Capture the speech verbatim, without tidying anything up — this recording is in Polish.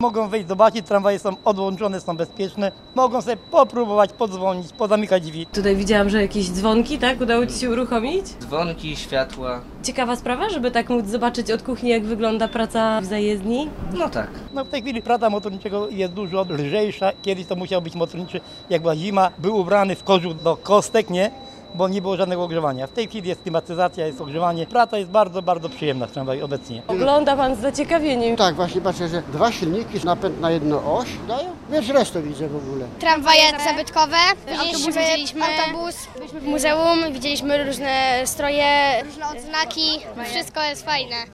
Mogą wejść, zobaczyć, tramwaje są odłączone, są bezpieczne. Mogą sobie popróbować podzwonić, pozamykać drzwi. Tutaj widziałam, że jakieś dzwonki, tak? Udało Ci się uruchomić? Dzwonki, światła. Ciekawa sprawa, żeby tak móc zobaczyć od kuchni, jak wygląda praca w zajezdni. No tak. No w tej chwili praca motorniczego jest dużo lżejsza. Kiedyś to musiał być motorniczy, jak była zima, był ubrany w kożuch do kostek, nie? Bo nie było żadnego ogrzewania. W tej chwili jest klimatyzacja, jest ogrzewanie. Praca jest bardzo, bardzo przyjemna w tramwaju obecnie. Ogląda Pan z zaciekawieniem. Tak, właśnie patrzę, że dwa silniki, napęd na jedną oś dają. Wiesz, resztę widzę w ogóle. Tramwaje zabytkowe, autobus Widzieliśmy widzieliśmy, autobus, byliśmy w muzeum, widzieliśmy różne stroje, różne odznaki, wszystko jest fajne.